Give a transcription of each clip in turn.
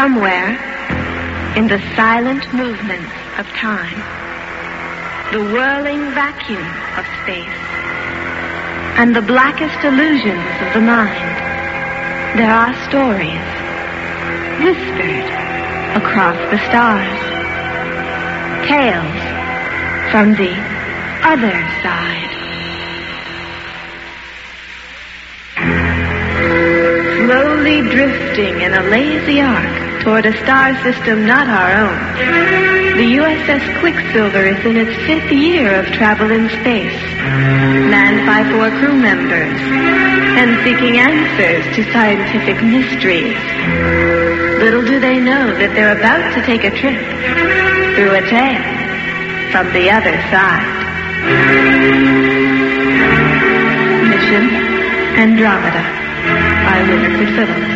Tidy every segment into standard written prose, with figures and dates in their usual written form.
somewhere in the silent movements of time, the whirling vacuum of space, and the blackest illusions of the mind, there are stories whispered across the stars, tales from the other side. Slowly drifting in a lazy arc toward a star system not our own, the USS Quicksilver is in its 5th year of travel in space, manned by 4 crew members, and seeking answers to scientific mysteries. Little do they know that they're about to take a trip through a tale from the other side. Mission Andromeda by Winifred Phillips.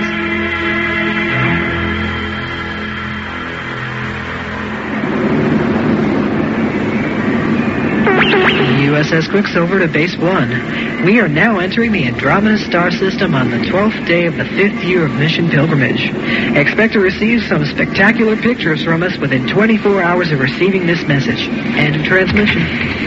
USS Quicksilver to Base 1. We are now entering the Andromeda star system on the 12th day of the 5th year of mission pilgrimage. Expect to receive some spectacular pictures from us within 24 hours of receiving this message. End of transmission.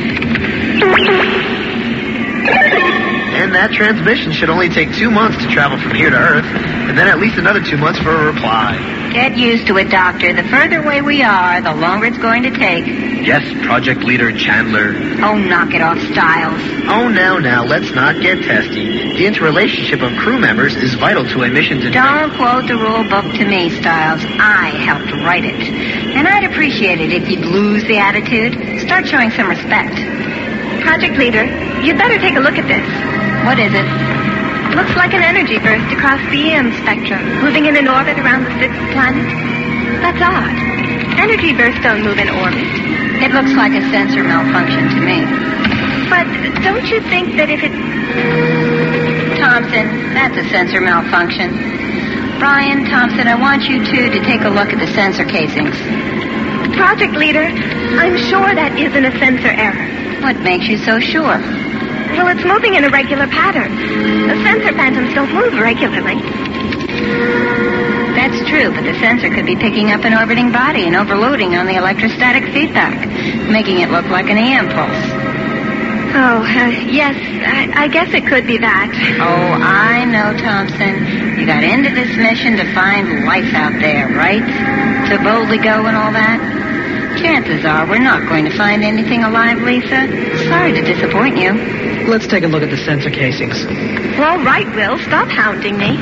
And that transmission should only take 2 months to travel from here to Earth, and then at least another 2 months for a reply. Get used to it, Doctor. The further away we are, the longer it's going to take. Yes, Project Leader Chandler. Oh, knock it off, Styles. Oh, now, let's not get testy. The interrelationship of crew members is vital to a mission to... Don't quote the rule book to me, Styles. I helped write it. And I'd appreciate it if you'd lose the attitude. Start showing some respect. Project Leader, you'd better take a look at this. What is it? Looks like an energy burst across the EM spectrum, moving in an orbit around the 6th planet. That's odd. Energy bursts don't move in orbit. It looks like a sensor malfunction to me. But don't you think that if it... Thompson, that's a sensor malfunction. Brian, Thompson, I want you two to take a look at the sensor casings. Project Leader, I'm sure that isn't a sensor error. What makes you so sure? Well, it's moving in a regular pattern. The sensor phantoms don't move regularly. That's true, but the sensor could be picking up an orbiting body and overloading on the electrostatic feedback, making it look like an EM pulse. Oh, yes, I guess it could be that. Oh, I know, Thompson. You got into this mission to find life out there, right? To boldly go and all that? Chances are we're not going to find anything alive, Lisa. Sorry to disappoint you. Let's take a look at the sensor casings. All right, Will. Stop hounding me.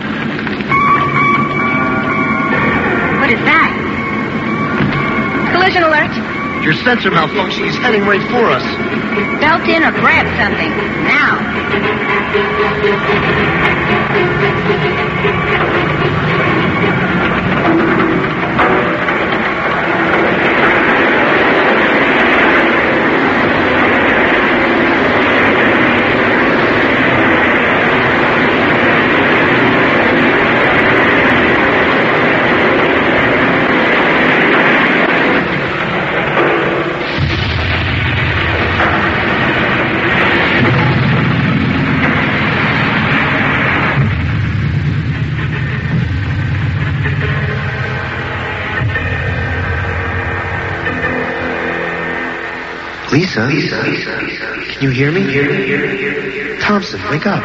What is that? Collision alert. Your sensor malfunction is heading right for us. Belt in or grab something. Now. Lisa, can you hear me? Thompson, wake up.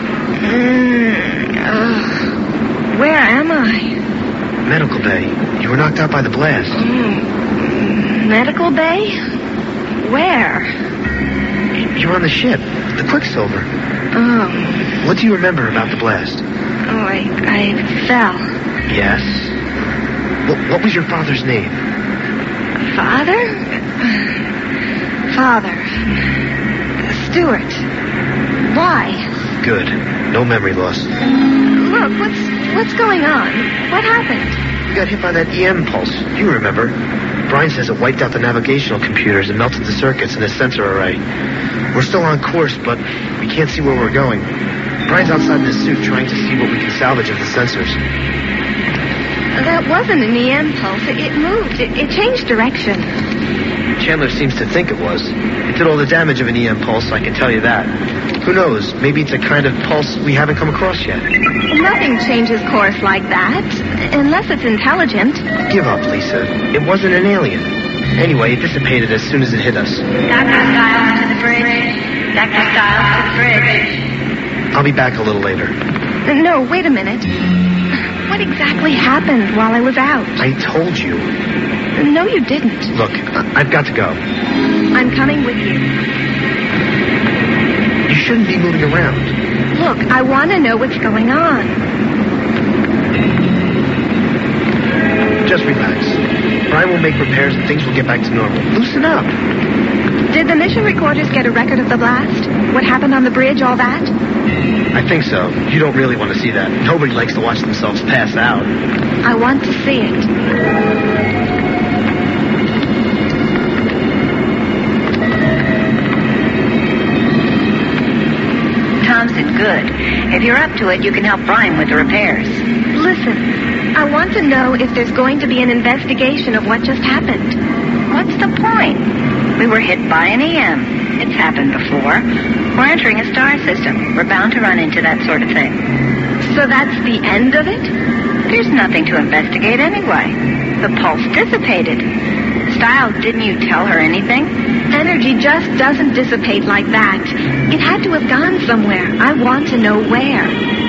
Where am I? Medical bay. You were knocked out by the blast. Medical bay? Where? You're on the ship, the Quicksilver. Oh. What do you remember about the blast? Oh, I fell. Yes. What was your father's name? Father? Stuart. Why? Good. No memory loss. Look, what's going on? What happened? You got hit by that EM pulse. You remember. Brian says it wiped out the navigational computers and melted the circuits in the sensor array. We're still on course, but we can't see where we're going. Brian's outside in his suit trying to see what we can salvage of the sensors. That wasn't an EM pulse. It moved. It changed direction. Chandler seems to think it was. It did all the damage of an EM pulse, I can tell you that. Who knows? Maybe it's a kind of pulse we haven't come across yet. Nothing changes course like that, unless it's intelligent. Give up, Lisa. It wasn't an alien. Anyway, it dissipated as soon as it hit us. Dr. Stiles to the bridge. Dr. Stiles to the bridge. I'll be back a little later. No, wait a minute. What exactly happened while I was out? I told you. No, you didn't. Look, I've got to go. I'm coming with you. You shouldn't be moving around. Look, I want to know what's going on. Just relax. Brian will make repairs and things will get back to normal. Loosen up. Did the mission recorders get a record of the blast? What happened on the bridge, all that? I think so. You don't really want to see that. Nobody likes to watch themselves pass out. I want to see it. Thompson, good. If you're up to it, you can help Brian with the repairs. Listen, I want to know if there's going to be an investigation of what just happened. What's the point? We were hit by an EM. It's happened before. We're entering a star system. We're bound to run into that sort of thing. So that's the end of it? There's nothing to investigate anyway. The pulse dissipated. Stiles, didn't you tell her anything? Energy just doesn't dissipate like that. It had to have gone somewhere. I want to know where.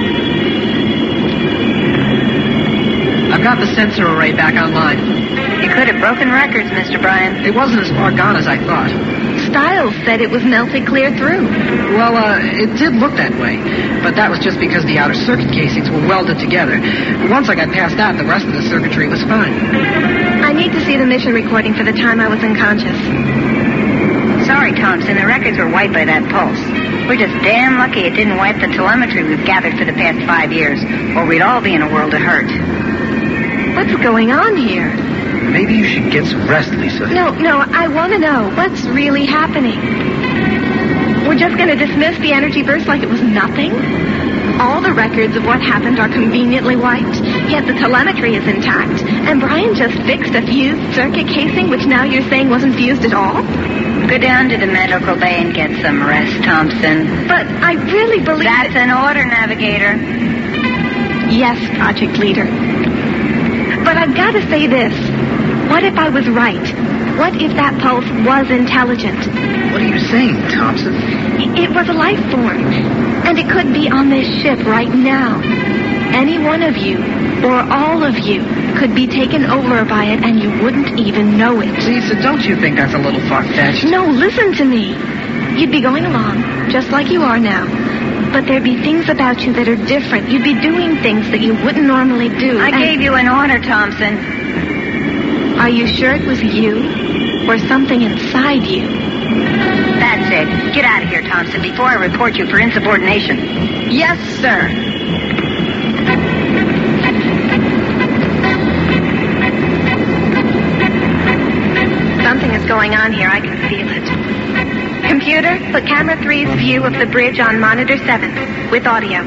I've got the sensor array back online. You could have broken records, Mr. Bryan. It wasn't as far gone as I thought. Stiles said it was melted clear through. Well, it did look that way, but that was just because the outer circuit casings were welded together. Once I got past that, the rest of the circuitry was fine. I need to see the mission recording for the time I was unconscious. Sorry, Thompson, the records were wiped by that pulse. We're just damn lucky it didn't wipe the telemetry we've gathered for the past 5 years, or we'd all be in a world of hurt. What's going on here? Maybe you should get some rest, Lisa. No, I want to know what's really happening. We're just going to dismiss the energy burst like it was nothing? All the records of what happened are conveniently wiped, yet the telemetry is intact, and Brian just fixed a fused circuit casing, which now you're saying wasn't fused at all? Go down to the medical bay and get some rest, Thompson. But I really believe... That's an order, Navigator. Yes, Project Leader. But I've got to say this. What if I was right? What if that pulse was intelligent? What are you saying, Thompson? It was a life form, and it could be on this ship right now. Any one of you, or all of you, could be taken over by it, and you wouldn't even know it. Lisa, don't you think that's a little far-fetched? No, listen to me. You'd be going along, just like you are now. But there'd be things about you that are different. You'd be doing things that you wouldn't normally do. I gave you an order, Thompson. Are you sure it was you? Or something inside you? That's it. Get out of here, Thompson, before I report you for insubordination. Yes, sir. Something is going on here. I can feel it. Computer, put camera 3's view of the bridge on monitor 7 with audio.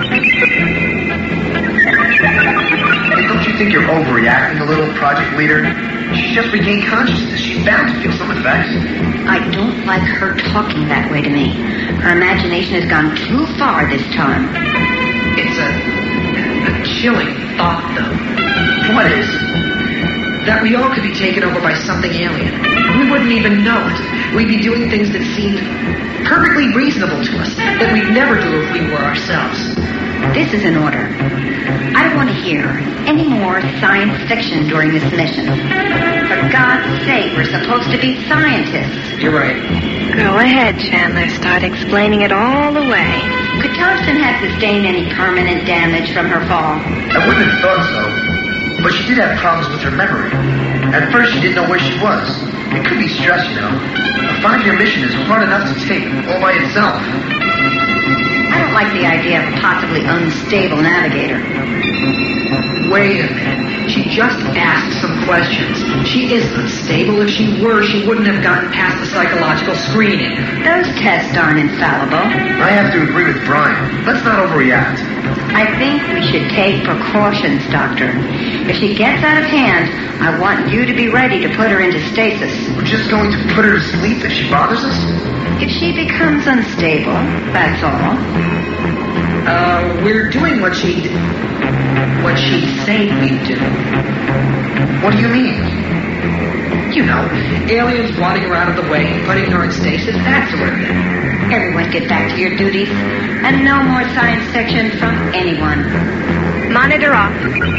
Don't you think you're overreacting a little, Project Leader? She just regained consciousness. She's bound to feel some effects. I don't like her talking that way to me. Her imagination has gone too far this time. It's a chilling thought, though. What is? That we all could be taken over by something alien. We wouldn't even know it. We'd be doing things that seemed perfectly reasonable to us, that we'd never do if we were ourselves. This is an order. I don't want to hear any more science fiction during this mission. For God's sake, we're supposed to be scientists. You're right. Go ahead, Chandler. Start explaining it all away. Could Thompson have sustained any permanent damage from her fall? I wouldn't have thought so. But she did have problems with her memory. At first, she didn't know where she was. It could be stress, you know. A 5-year mission is hard enough to take all by itself. I don't like the idea of a possibly unstable navigator. Wait a minute. She just asked some questions. She isn't unstable. If she were, she wouldn't have gotten past the psychological screening. Those tests aren't infallible. I have to agree with Brian. Let's not overreact. I think we should take precautions, Doctor. If she gets out of hand, I want you to be ready to put her into stasis. We're just going to put her to sleep if she bothers us? If she becomes unstable, that's all. We're doing what she'd say we'd do. What do you mean? You know, aliens blotting her out of the way, putting her in stasis, that sort of thing. Everyone get back to your duties. And no more science section from anyone. Monitor off.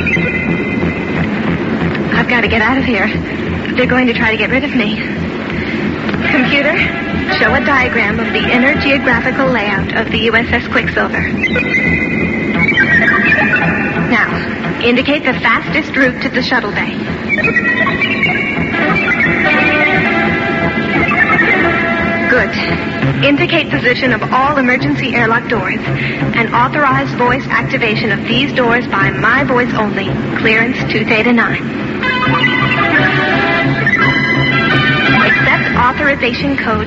I've got to get out of here. They're going to try to get rid of me. Computer, show a diagram of the inner geographical layout of the USS Quicksilver. Now, indicate the fastest route to the shuttle bay. Good. Indicate position of all emergency airlock doors and authorize voice activation of these doors by my voice only. Clearance 2 Theta 9. Accept authorization code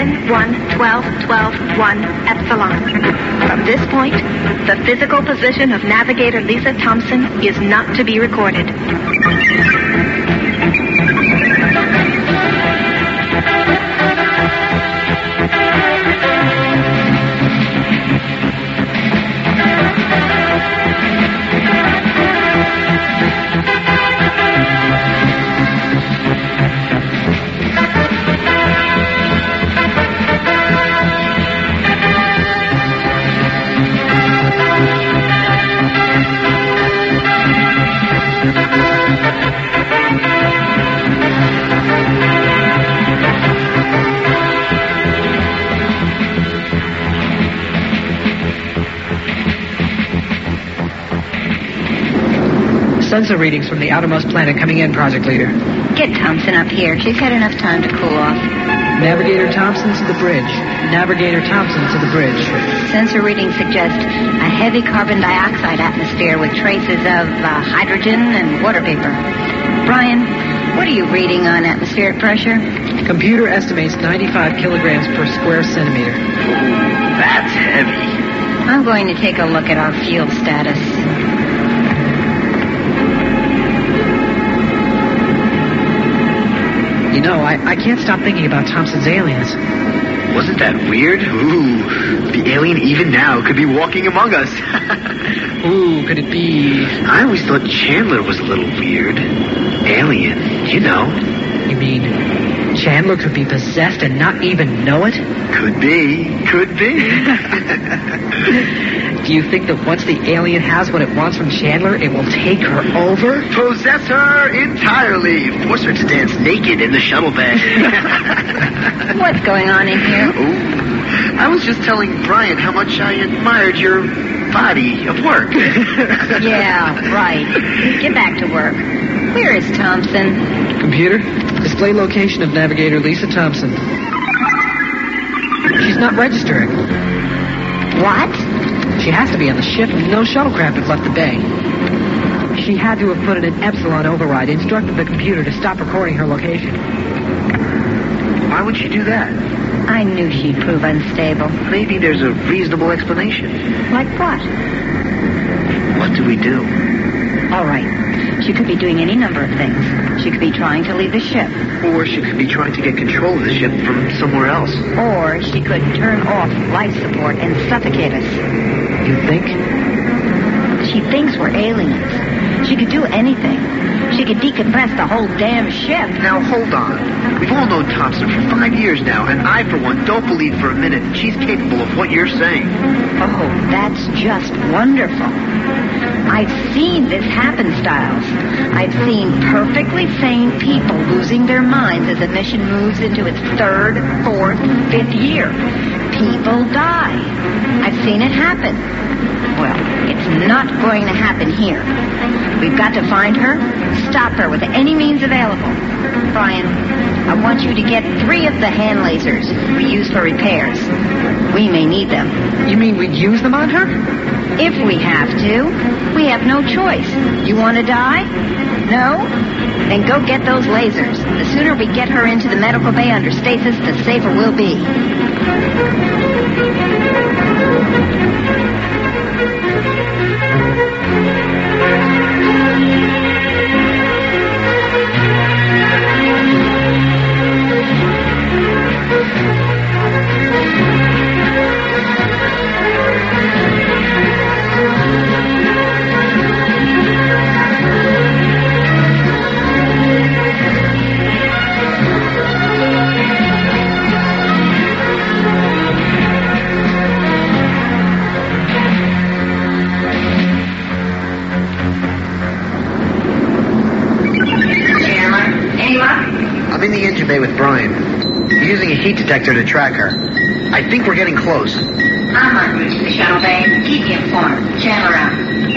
711212-1 Epsilon. From this point, the physical position of Navigator Lisa Thompson is not to be recorded. Sensor readings from the outermost planet coming in, Project Leader. Get Thompson up here. She's had enough time to cool off. Navigator Thompson to the bridge. Navigator Thompson to the bridge. Sensor readings suggest a heavy carbon dioxide atmosphere with traces of hydrogen and water vapor. Brian, what are you reading on atmospheric pressure? Computer estimates 95 kilograms per square centimeter. Ooh, that's heavy. I'm going to take a look at our fuel status. You know, I can't stop thinking about Thompson's aliens. Wasn't that weird? Ooh, the alien even now could be walking among us. Ooh, could it be... I always thought Chandler was a little weird. Alien, you know. You mean Chandler could be possessed and not even know it? Could be. Could be. Do you think that once the alien has what it wants from Chandler, it will take her over? Possess her entirely. Force her to dance naked in the shuttle bay. What's going on in here? Ooh, I was just telling Brian how much I admired your body of work. Yeah, right. Get back to work. Where is Thompson? Computer, display location of Navigator Lisa Thompson. She's not registering. What? She has to be on the ship, and no shuttlecraft have left the bay. She had to have put in an Epsilon override, instructed the computer to stop recording her location. Why would she do that? I knew she'd prove unstable. Maybe there's a reasonable explanation. Like what? What do we do? All right. She could be doing any number of things. She could be trying to leave the ship. Or she could be trying to get control of the ship from somewhere else. Or she could turn off life support and suffocate us. You think? She thinks we're aliens. She could do anything. She could decompress the whole damn ship. Now, hold on. We've all known Thompson for 5 years now, and I, for one, don't believe for a minute she's capable of what you're saying. Oh, that's just wonderful. I've seen this happen, Styles. I've seen perfectly sane people losing their minds as a mission moves into its 3rd, 4th, 5th year. People die. I've seen it happen. Well, it's not going to happen here. We've got to find her, stop her with any means available. Brian, I want you to get 3 of the hand lasers we use for repairs. We may need them. You mean we'd use them on her? If we have to. We have no choice. You want to die? No? Then go get those lasers. The sooner we get her into the medical bay under stasis, the safer we'll be. Brian. He's using a heat detector to track her. I think we're getting close. I'm en route to the shuttle bay. Keep me informed. Chandler out.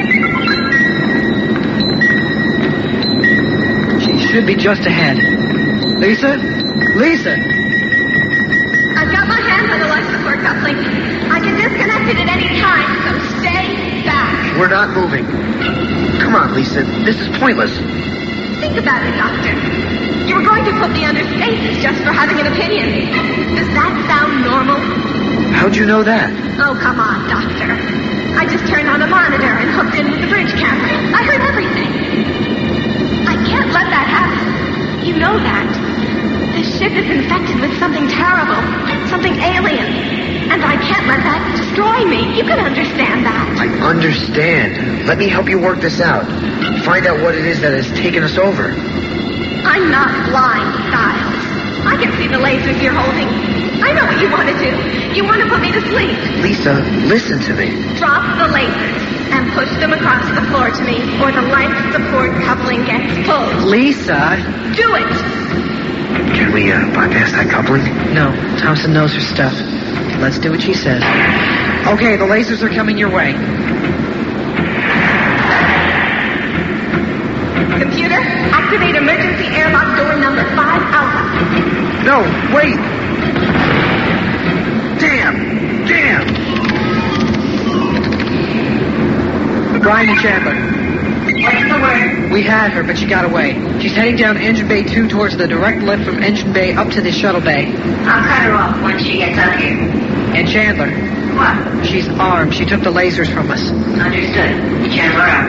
She should be just ahead. Lisa? Lisa! I've got my hands on the life support coupling. I can disconnect it at any time, so stay back. We're not moving. Come on, Lisa. This is pointless. Think about it, Doctor. You were going to put me under stasis just for having an opinion. Does that sound normal? How'd you know that? Oh, come on, Doctor. I just turned on a monitor and hooked in with the bridge camera. I heard everything. I can't let that happen. You know that. This ship is infected with something terrible, something alien. And I can't let that destroy me. You can understand that. I understand. Let me help you work this out. Find out what it is that has taken us over. I'm not blind, Styles. I can see the lasers you're holding. I know what you want to do. You want to put me to sleep. Lisa, listen to me. Drop the lasers and push them across the floor to me, or the life support coupling gets pulled. Lisa! Do it! Can we bypass that coupling? No, Thompson knows her stuff. Let's do what she says. Okay, the lasers are coming your way. Computer, activate emergency airlock door number 5 Alpha. No, wait! Damn! Brian and Chandler. What's the word? We had her, but she got away. She's heading down Engine Bay 2 towards the direct lift from Engine Bay up to the shuttle bay. I'll cut her off once she gets up here. And Chandler. What? She's armed. She took the lasers from us. Understood. Chandler out.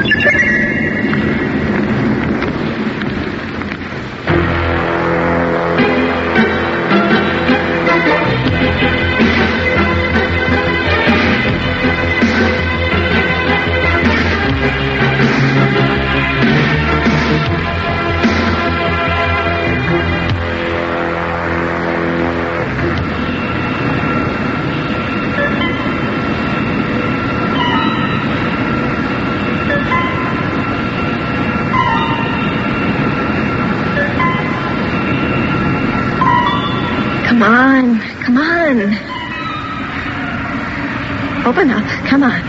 Come on. Open up. Come on.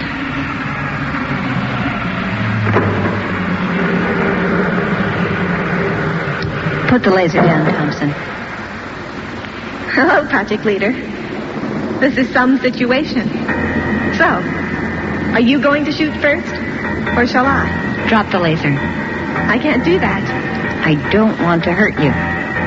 Put the laser down, Thompson. Hello, Project Leader. This is some situation. So, are you going to shoot first, or shall I? Drop the laser. I can't do that. I don't want to hurt you.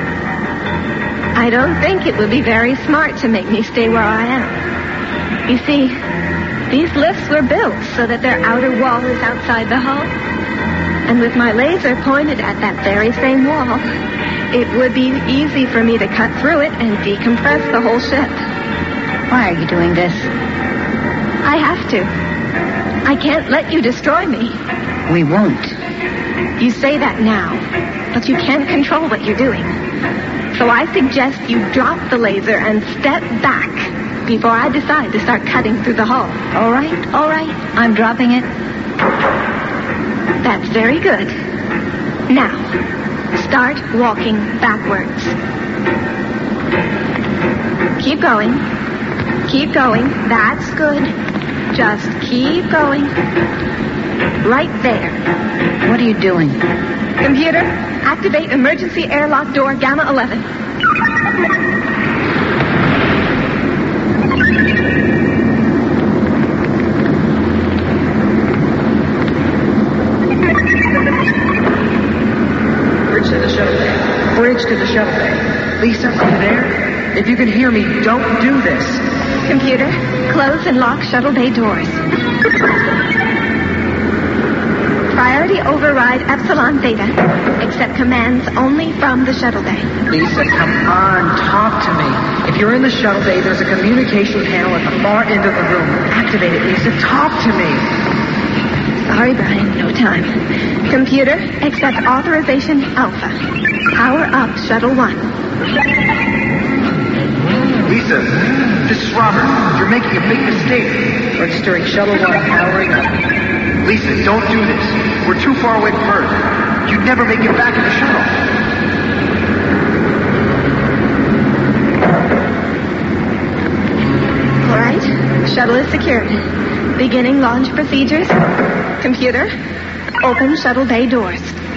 I don't think it would be very smart to make me stay where I am. You see, these lifts were built so that their outer wall is outside the hull. And with my laser pointed at that very same wall, it would be easy for me to cut through it and decompress the whole ship. Why are you doing this? I have to. I can't let you destroy me. We won't. You say that now, but you can't control what you're doing. So I suggest you drop the laser and step back before I decide to start cutting through the hull. All right. I'm dropping it. That's very good. Now, start walking backwards. Keep going. Keep going. That's good. Just keep going. Right there. What are you doing? Computer, activate emergency airlock door Gamma 11. Bridge to the shuttle bay. Lisa, are you there? If you can hear me, don't do this. Computer, close and lock shuttle bay doors. Priority override Epsilon Theta. Accept commands only from the shuttle bay. Lisa, come on, talk to me. If you're in the shuttle bay, there's a communication panel at the far end of the room. Activate it, Lisa. Talk to me. Sorry, Brian. No time. Computer, accept authorization Alpha. Power up Shuttle 1. Lisa, this is Robert. You're making a big mistake. Registering Shuttle 1 powering up. Lisa, don't do this. We're too far away from Earth. You'd never make it back in the shuttle. Shuttle is secured. Beginning launch procedures. Computer, open shuttle bay doors.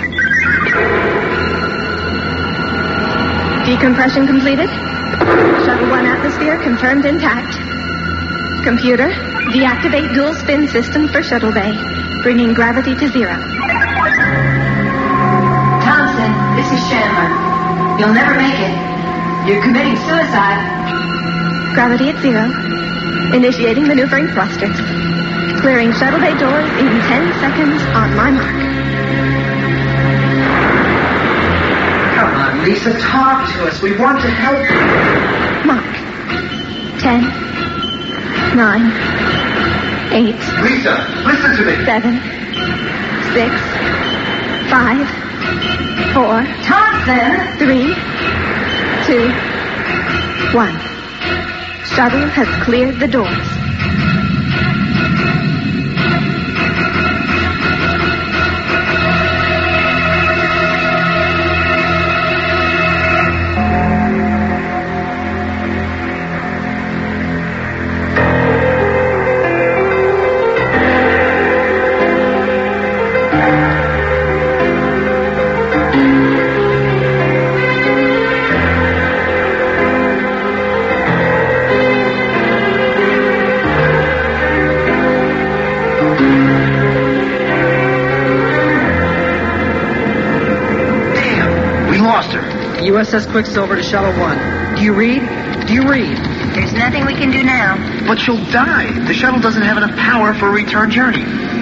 Decompression completed. Shuttle 1 atmosphere confirmed intact. Computer, deactivate dual spin system for shuttle bay, bringing gravity to 0. Thompson, this is Chandler. You'll never make it. You're committing suicide. Gravity at 0. Initiating maneuvering thrusters. Clearing shuttle bay doors in 10 seconds on my mark. Come on, Lisa, talk to us. We want to help you. Mark. 10, 9, 8, Lisa, listen to me. 7, 6, 5, 4, Thompson! 3, 2, 1. Shuttle has cleared the doors. USS Quicksilver to Shuttle 1. Do you read? Do you read? There's nothing we can do now. But she'll die. The shuttle doesn't have enough power for a return journey.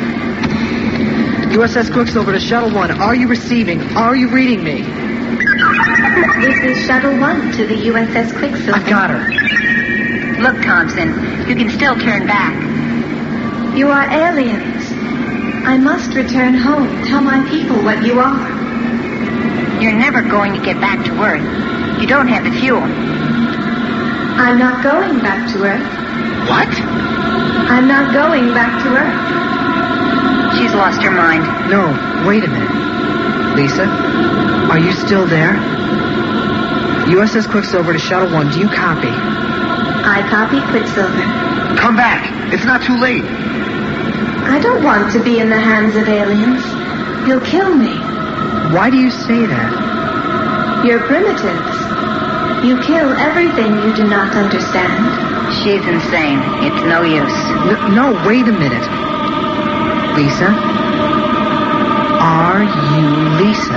USS Quicksilver to Shuttle 1. Are you receiving? Are you reading me? This is Shuttle 1 to the USS Quicksilver. I got her. Look, Thompson, you can still turn back. You are aliens. I must return home. Tell my people what you are. You're never going to get back to Earth. You don't have the fuel. I'm not going back to Earth. What? I'm not going back to Earth. She's lost her mind. No, wait a minute. Lisa, are you still there? USS Quicksilver to Shuttle 1, do you copy? I copy Quicksilver. Come back. It's not too late. I don't want to be in the hands of aliens. You'll kill me. Why do you say that? You're primitives. You kill everything you do not understand. She's insane. It's no use. No, wait a minute. Lisa? Are you Lisa?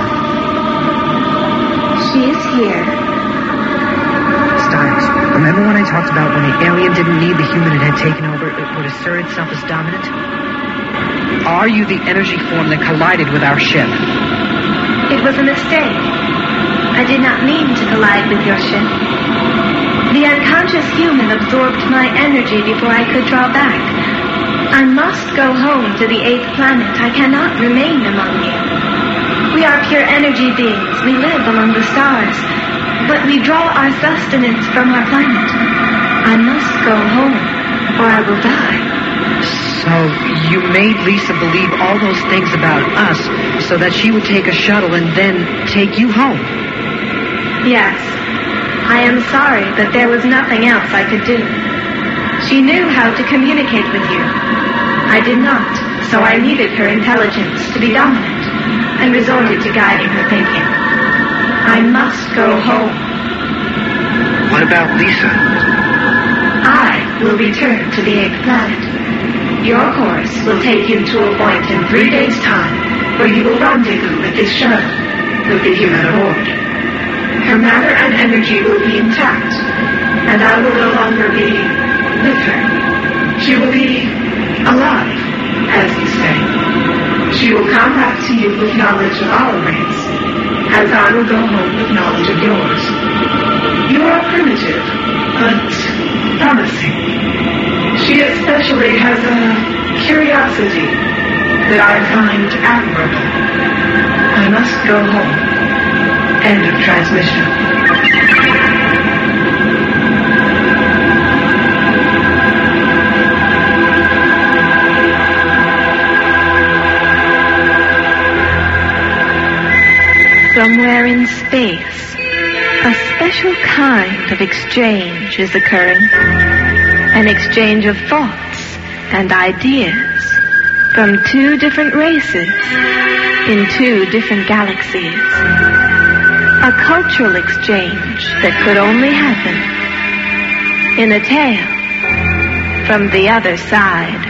She is here. Stiles, remember when I talked about when the alien didn't need the human it had taken over, it would assert itself as dominant? Are you the energy form that collided with our ship? It was a mistake. I did not mean to collide with your ship. The unconscious human absorbed my energy before I could draw back. I must go home to the 8th planet. I cannot remain among you. We are pure energy beings. We live among the stars. But we draw our sustenance from our planet. I must go home, or I will die. So you made Lisa believe all those things about us so that she would take a shuttle and then take you home? Yes. I am sorry, but there was nothing else I could do. She knew how to communicate with you. I did not, so I needed her intelligence to be dominant and resorted to guiding her thinking. I must go home. What about Lisa? I will return to the 8th planet. Your course will take you to a point in 3 days' time where you will rendezvous with this shuttle, with the human aboard. Her matter and energy will be intact, and I will no longer be with her. She will be alive, as you say. She will come back to you with knowledge of our race, as I will go home with knowledge of yours. You are primitive, but promising. She especially has a curiosity that I find admirable. I must go home. End of transmission. Somewhere in space, a special kind of exchange is occurring. An exchange of thoughts and ideas from two different races in two different galaxies. A cultural exchange that could only happen in a tale from the other side.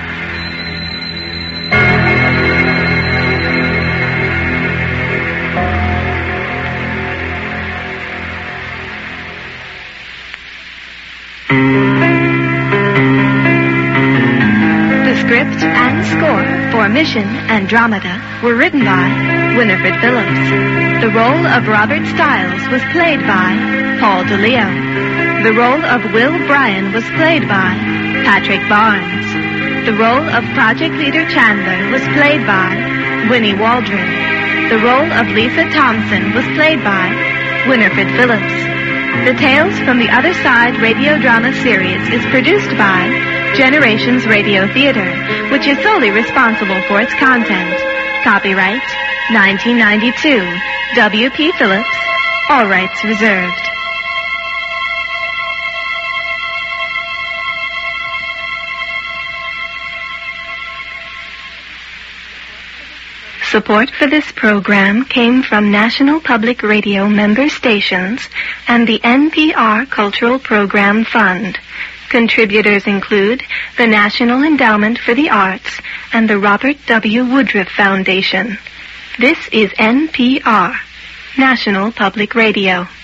Script and score for Mission Andromeda were written by Winifred Phillips. The role of Robert Stiles was played by Paul DeLeo. The role of Will Bryan was played by Patrick Barnes. The role of Project Leader Chandler was played by Winnie Waldron. The role of Lisa Thompson was played by Winifred Phillips. The Tales from the Other Side radio drama series is produced by Generations Radio Theater, which is solely responsible for its content. Copyright 1992. W.P. Phillips. All rights reserved. Support for this program came from National Public Radio member stations and the NPR Cultural Program Fund. Contributors include the National Endowment for the Arts and the Robert W. Woodruff Foundation. This is NPR, National Public Radio.